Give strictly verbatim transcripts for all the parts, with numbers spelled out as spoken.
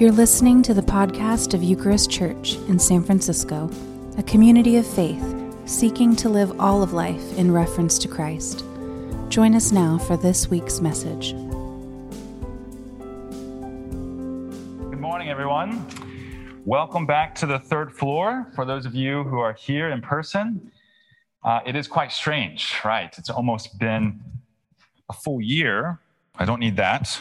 You're listening to the podcast of Eucharist Church in San Francisco, a community of faith seeking to live all of life in reference to Christ. Join us now for this week's message. Good morning, everyone. Welcome back to the third floor. For those of you who are here in person, uh, it is quite strange, right? It's almost been a full year. I don't need that.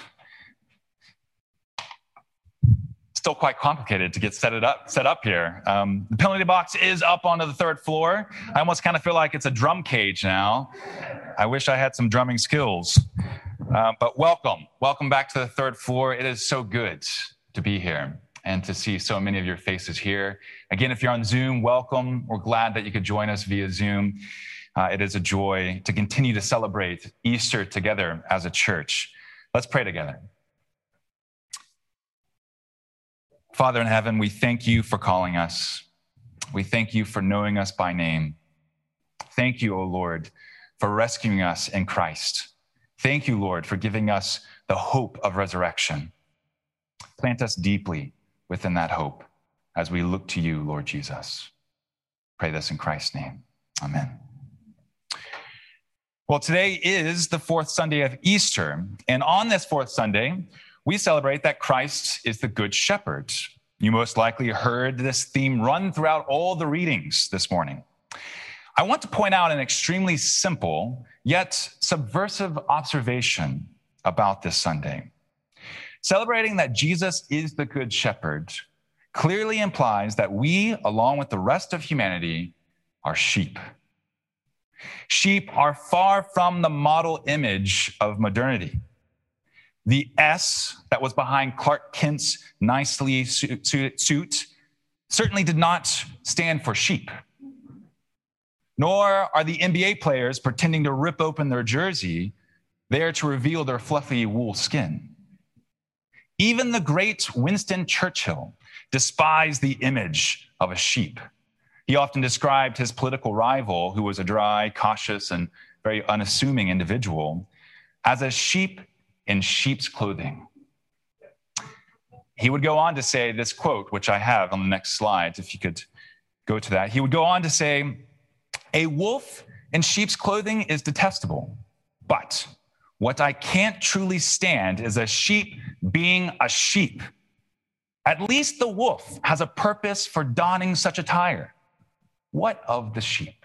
Still quite complicated to get set it up, set up here. Um, the penalty box is up onto the third floor. I almost kind of feel like it's a drum cage now. I wish I had some drumming skills. Uh, but welcome, welcome back to the third floor. It is so good to be here and to see so many of your faces here. Again, if you're on Zoom, welcome. We're glad that you could join us via Zoom. Uh, it is a joy to continue to celebrate Easter together as a church. Let's pray together. Father in heaven, we thank you for calling us. We thank you for knowing us by name. Thank you, O Lord, for rescuing us in Christ. Thank you, Lord, for giving us the hope of resurrection. Plant us deeply within that hope as we look to you, Lord Jesus. Pray this in Christ's name. Amen. Well, today is the fourth Sunday of Easter, and on this fourth Sunday, we celebrate that Christ is the Good Shepherd. You most likely heard this theme run throughout all the readings this morning. I want to point out an extremely simple yet subversive observation about this Sunday. Celebrating that Jesus is the Good Shepherd clearly implies that we, along with the rest of humanity, are sheep. Sheep are far from the model image of modernity. The S that was behind Clark Kent's nicely suit certainly did not stand for sheep. Nor are the N B A players pretending to rip open their jersey there to reveal their fluffy wool skin. Even the great Winston Churchill despised the image of a sheep. He often described his political rival, who was a dry, cautious, and very unassuming individual, as a sheep in sheep's clothing. He would go on to say this quote, which I have on the next slide, if you could go to that. He would go on to say, "A wolf in sheep's clothing is detestable, but what I can't truly stand is a sheep being a sheep. At least the wolf has a purpose for donning such attire. What of the sheep?"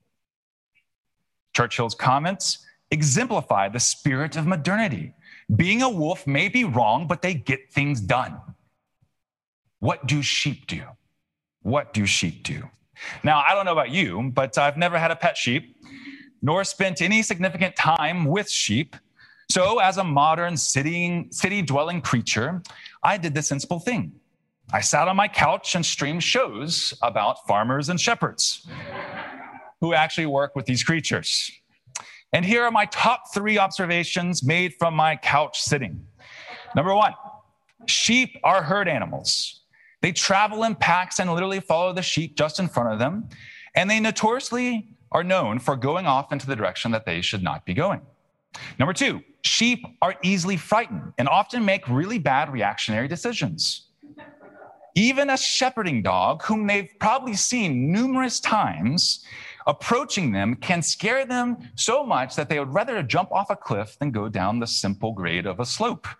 Churchill's comments exemplify the spirit of modernity. Being a wolf may be wrong, but they get things done. What do sheep do? What do sheep do? Now, I don't know about you, but I've never had a pet sheep, nor spent any significant time with sheep. So as a modern city, city-dwelling creature, I did the sensible thing. I sat on my couch and streamed shows about farmers and shepherds who actually work with these creatures. And here are my top three observations made from my couch sitting. Number one, sheep are herd animals. They travel in packs and literally follow the sheep just in front of them. And they notoriously are known for going off into the direction that they should not be going. Number two, sheep are easily frightened and often make really bad reactionary decisions. Even a shepherding dog, whom they've probably seen numerous times, approaching them can scare them so much that they would rather jump off a cliff than go down the simple grade of a slope.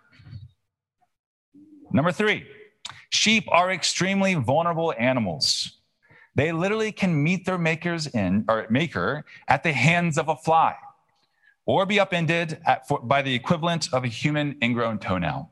Number three, sheep are extremely vulnerable animals. They literally can meet their makers in, or maker at the hands of a fly, or be upended at, for, by the equivalent of a human ingrown toenail.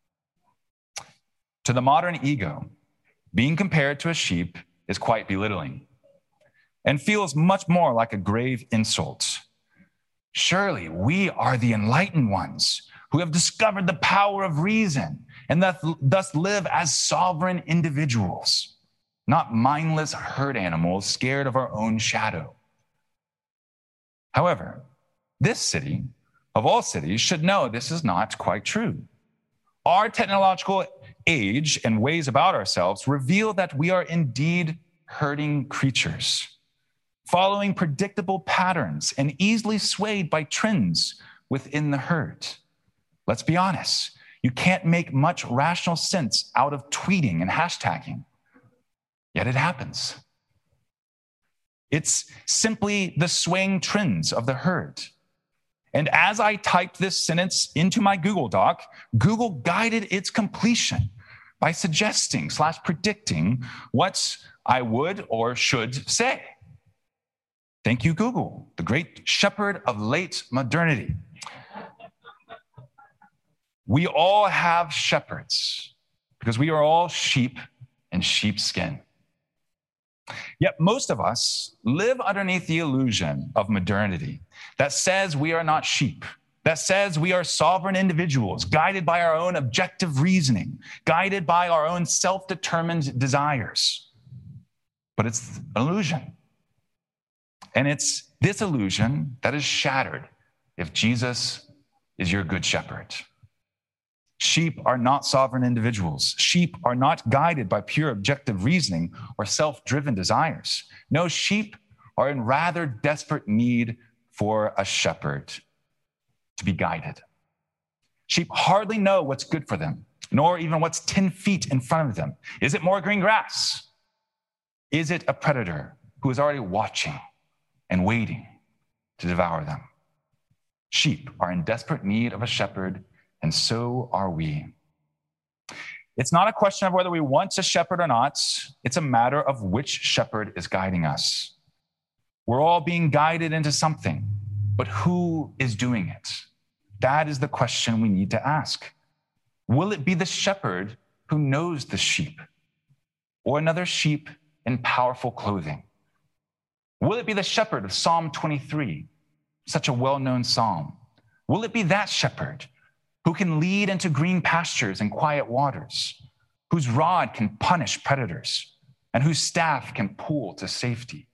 To the modern ego, being compared to a sheep is quite belittling and feels much more like a grave insult. Surely we are the enlightened ones who have discovered the power of reason and thus, thus live as sovereign individuals, not mindless herd animals scared of our own shadow. However, this city, of all cities, should know this is not quite true. Our technological age and ways about ourselves reveal that we are indeed herding creatures, following predictable patterns and easily swayed by trends within the herd. Let's be honest. You can't make much rational sense out of tweeting and hashtagging, yet it happens. It's simply the swaying trends of the herd. And as I typed this sentence into my Google Doc, Google guided its completion by suggesting slash predicting what I would or should say. Thank you, Google, the great shepherd of late modernity. We all have shepherds because we are all sheep in sheepskin. Yet most of us live underneath the illusion of modernity that says we are not sheep, that says we are sovereign individuals, guided by our own objective reasoning, guided by our own self-determined desires. But it's an illusion. And it's this illusion that is shattered if Jesus is your good shepherd. Sheep are not sovereign individuals. Sheep are not guided by pure objective reasoning or self-driven desires. No, sheep are in rather desperate need for a shepherd to be guided. Sheep hardly know what's good for them, nor even what's ten feet in front of them. Is it more green grass? Is it a predator who is already watching and waiting to devour them? Sheep are in desperate need of a shepherd, and so are we. It's not a question of whether we want a shepherd or not. It's a matter of which shepherd is guiding us. We're all being guided into something, but who is doing it? That is the question we need to ask. Will it be the shepherd who knows the sheep, or another sheep in powerful clothing? Will it be the shepherd of Psalm twenty-three, such a well-known psalm? Will it be that shepherd who can lead into green pastures and quiet waters, whose rod can punish predators, and whose staff can pull to safety?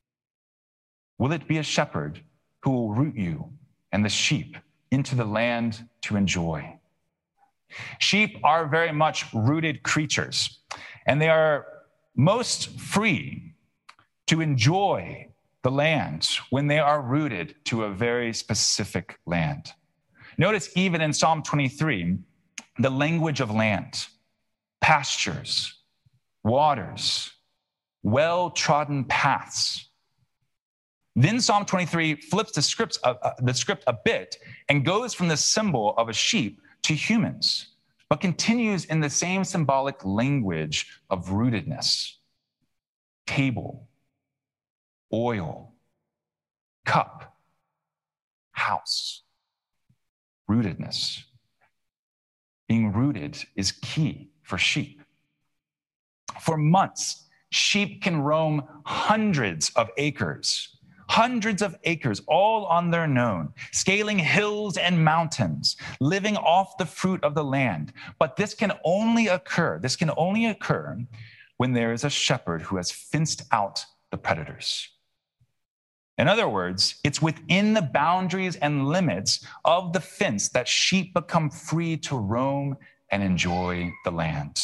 Will it be a shepherd who will root you and the sheep into the land to enjoy? Sheep are very much rooted creatures, and they are most free to enjoy the land when they are rooted to a very specific land. Notice even in Psalm twenty-three, the language of land, pastures, waters, well-trodden paths. Then Psalm twenty-three flips the script, uh, uh, the script a bit and goes from the symbol of a sheep to humans, but continues in the same symbolic language of rootedness. Table, oil, cup, house. Rootedness. Being rooted is key for sheep. For months, sheep can roam hundreds of acres, hundreds of acres, all on their own, scaling hills and mountains, living off the fruit of the land. But this can only occur, this can only occur when there is a shepherd who has fenced out the predators. In other words, it's within the boundaries and limits of the fence that sheep become free to roam and enjoy the land.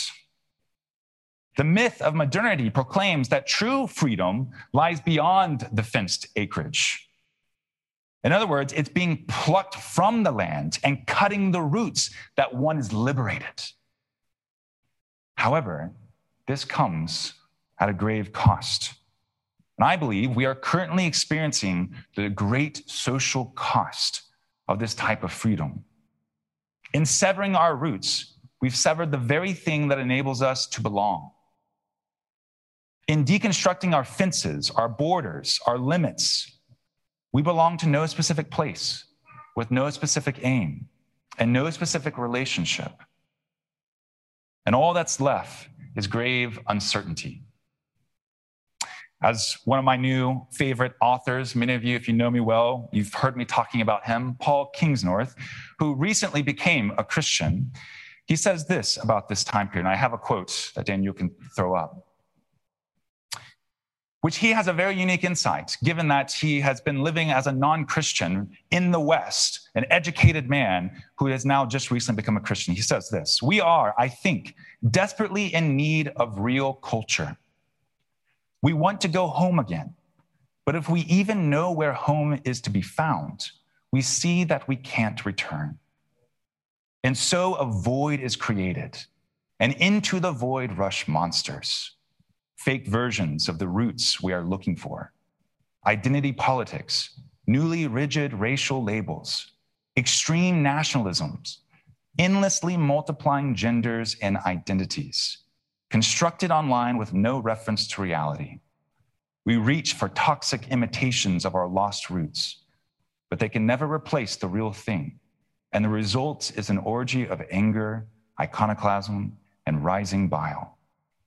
The myth of modernity proclaims that true freedom lies beyond the fenced acreage. In other words, it's being plucked from the land and cutting the roots that one is liberated. However, this comes at a grave cost. And I believe we are currently experiencing the great social cost of this type of freedom. In severing our roots, we've severed the very thing that enables us to belong. In deconstructing our fences, our borders, our limits, we belong to no specific place, with no specific aim, and no specific relationship. And all that's left is grave uncertainty. As one of my new favorite authors, many of you, if you know me well, you've heard me talking about him, Paul Kingsnorth, who recently became a Christian. He says this about this time period, and I have a quote that Daniel can throw up, which he has a very unique insight, given that he has been living as a non-Christian in the West, an educated man who has now just recently become a Christian. He says this: "We are, I think, desperately in need of real culture. We want to go home again, but if we even know where home is to be found, we see that we can't return. And so a void is created, and into the void rush monsters, fake versions of the roots we are looking for, identity politics, newly rigid racial labels, extreme nationalisms, endlessly multiplying genders and identities, constructed online with no reference to reality. We reach for toxic imitations of our lost roots, but they can never replace the real thing. And the result is an orgy of anger, iconoclasm, and rising bile.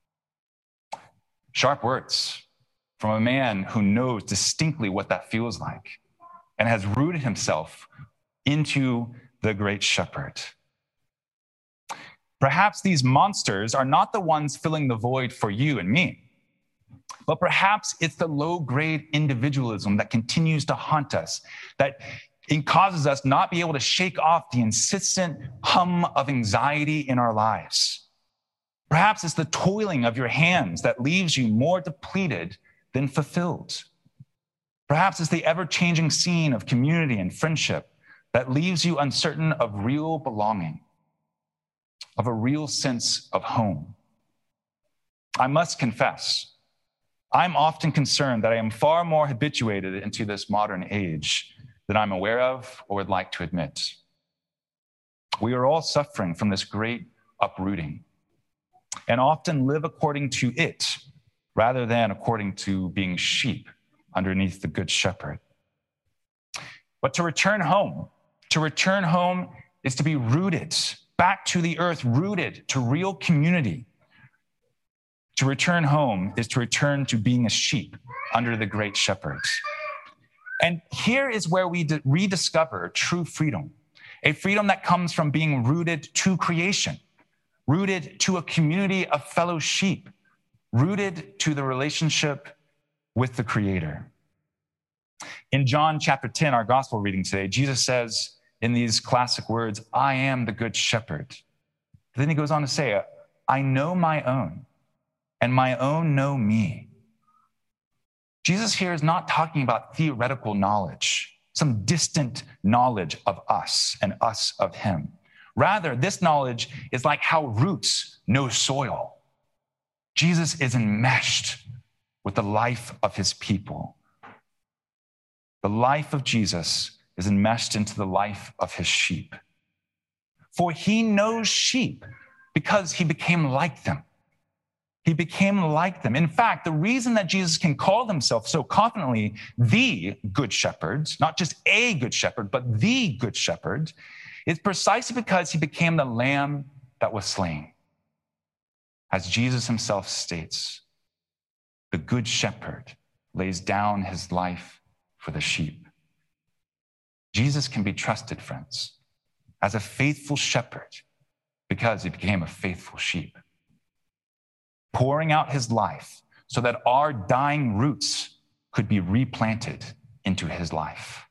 Sharp words from a man who knows distinctly what that feels like and has rooted himself into the great shepherd. Perhaps these monsters are not the ones filling the void for you and me, but perhaps it's the low-grade individualism that continues to haunt us, that it causes us not be able to shake off the insistent hum of anxiety in our lives. Perhaps it's the toiling of your hands that leaves you more depleted than fulfilled. Perhaps it's the ever-changing scene of community and friendship that leaves you uncertain of real belonging, of a real sense of home. I must confess, I'm often concerned that I am far more habituated into this modern age than I'm aware of or would like to admit. We are all suffering from this great uprooting and often live according to it rather than according to being sheep underneath the Good Shepherd. But to return home, to return home is to be rooted back to the earth, rooted to real community. To return home is to return to being a sheep under the great shepherd. And here is where we rediscover true freedom, a freedom that comes from being rooted to creation, rooted to a community of fellow sheep, rooted to the relationship with the Creator. In John chapter ten, our gospel reading today, Jesus says in these classic words, I am the good shepherd. Then he goes on to say, I know my own, and my own know me. Jesus here is not talking about theoretical knowledge, some distant knowledge of us and us of him. Rather, this knowledge is like how roots know soil. Jesus is enmeshed with the life of his people. The life of Jesus is enmeshed into the life of his sheep. For he knows sheep because he became like them. He became like them. In fact, the reason that Jesus can call himself so confidently the good shepherd, not just a good shepherd, but the good shepherd, is precisely because he became the lamb that was slain. As Jesus himself states, the good shepherd lays down his life for the sheep. Jesus can be trusted, friends, as a faithful shepherd because he became a faithful sheep, pouring out his life so that our dying roots could be replanted into his life.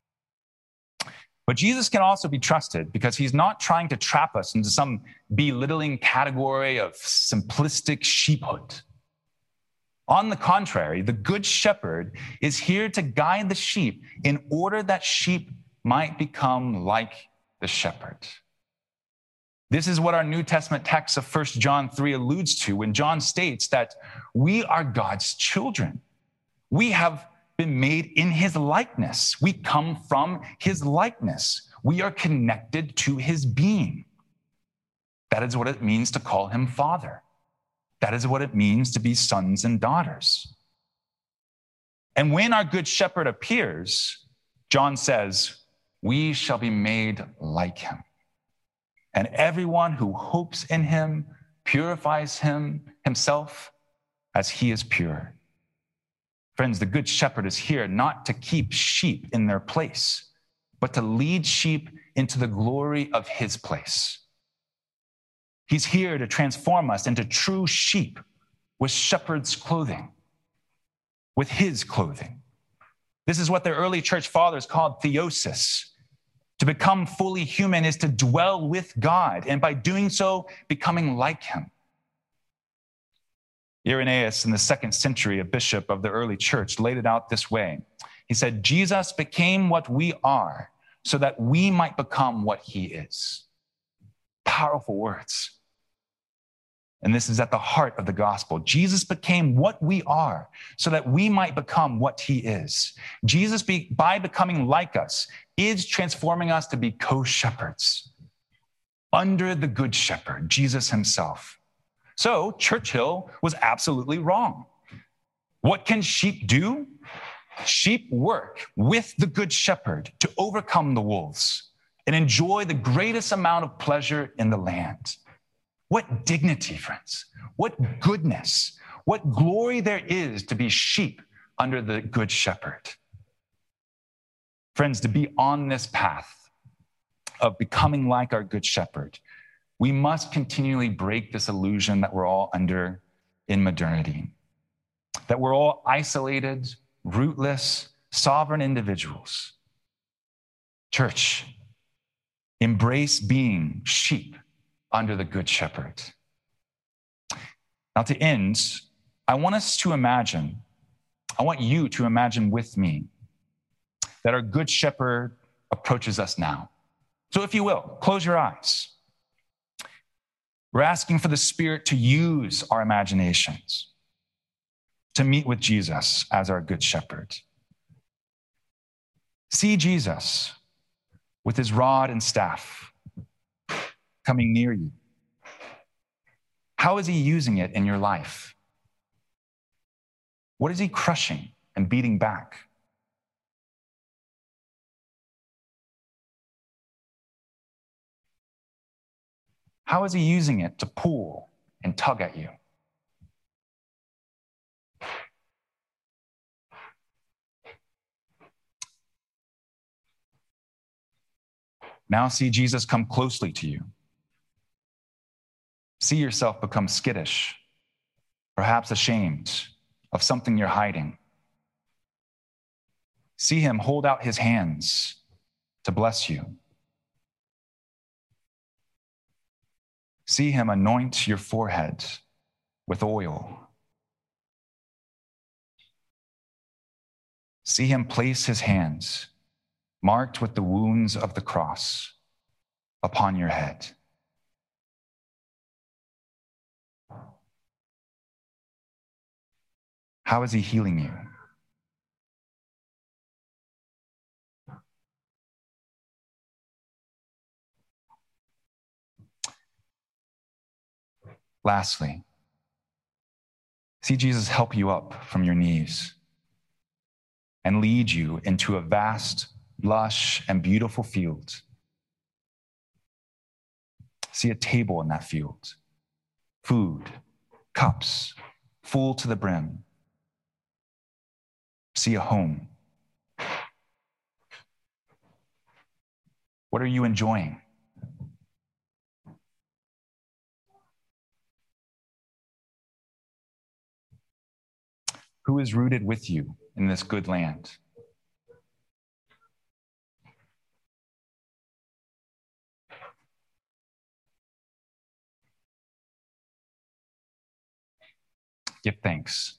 But Jesus can also be trusted because he's not trying to trap us into some belittling category of simplistic sheephood. On the contrary, the good shepherd is here to guide the sheep in order that sheep might become like the shepherd. This is what our New Testament text of First John three alludes to when John states that we are God's children. We have been made in his likeness. We come from his likeness. We are connected to his being. That is what it means to call him Father. That is what it means to be sons and daughters. And when our good shepherd appears, John says, we shall be made like him. And everyone who hopes in him purifies him himself as he is pure. Friends, the good shepherd is here not to keep sheep in their place, but to lead sheep into the glory of his place. He's here to transform us into true sheep with shepherd's clothing, with his clothing. This is what the early church fathers called theosis. To become fully human is to dwell with God, and by doing so, becoming like him. Irenaeus, in the second century, a bishop of the early church, laid it out this way. He said, Jesus became what we are so that we might become what he is. powerful words. And this is at the heart of the gospel. Jesus became what we are so that we might become what he is. Jesus, be, by becoming like us, is transforming us to be co-shepherds under the good shepherd, Jesus himself. So Churchill was absolutely wrong. What can sheep do? Sheep work with the good shepherd to overcome the wolves and enjoy the greatest amount of pleasure in the land. What dignity, friends. What goodness. What glory there is to be sheep under the good shepherd. Friends, to be on this path of becoming like our good shepherd, we must continually break this illusion that we're all under in modernity, that we're all isolated, rootless, sovereign individuals. Church, embrace being sheep under the good shepherd. Now, to end, I want us to imagine, I want you to imagine with me that our good shepherd approaches us now. So if you will, close your eyes. We're asking for the Spirit to use our imaginations to meet with Jesus as our good shepherd. See Jesus with his rod and staff coming near you. How is he using it in your life? What is he crushing and beating back? How is he using it to pull and tug at you? Now see Jesus come closely to you. See yourself become skittish, perhaps ashamed of something you're hiding. See him hold out his hands to bless you. See him anoint your forehead with oil. See him place his hands, marked with the wounds of the cross, upon your head. How is he healing you? Lastly, see Jesus help you up from your knees and lead you into a vast, lush, and beautiful field. See a table in that field, food, cups, full to the brim. See a home. What are you enjoying? Who is rooted with you in this good land? Give thanks.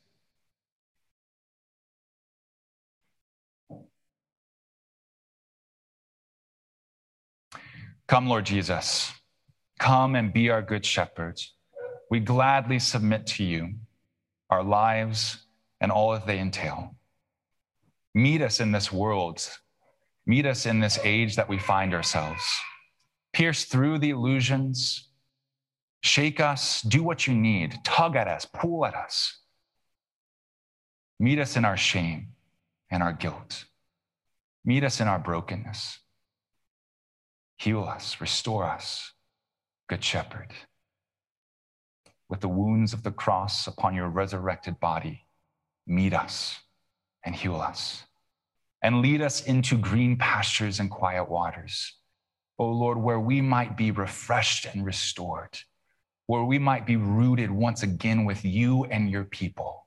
Come, Lord Jesus. Come and be our good shepherd. We gladly submit to you our lives and all that they entail. Meet us in this world. Meet us in this age that we find ourselves. Pierce through the illusions. Shake us. Do what you need. Tug at us. Pull at us. Meet us in our shame and our guilt. Meet us in our brokenness. Heal us. Restore us, Good Shepherd. With the wounds of the cross upon your resurrected body, meet us and heal us, and lead us into green pastures and quiet waters. O Lord, where we might be refreshed and restored, where we might be rooted once again with you and your people,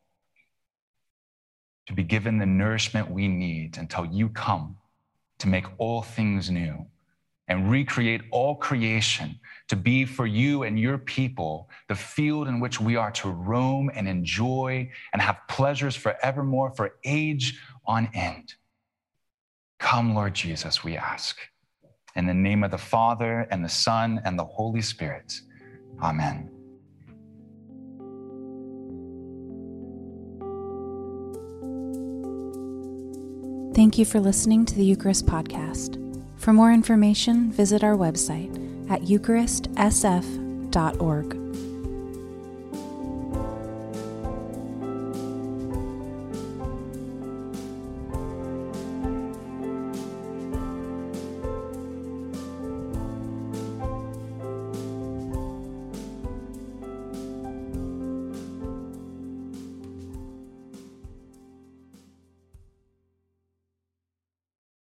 to be given the nourishment we need until you come to make all things new and recreate all creation to be for you and your people the field in which we are to roam and enjoy and have pleasures forevermore for age on end. Come, Lord Jesus, we ask. In the name of the Father, and the Son, and the Holy Spirit. Amen. Thank you for listening to the Eucharist Podcast. For more information, visit our website at eucharist s f dot org.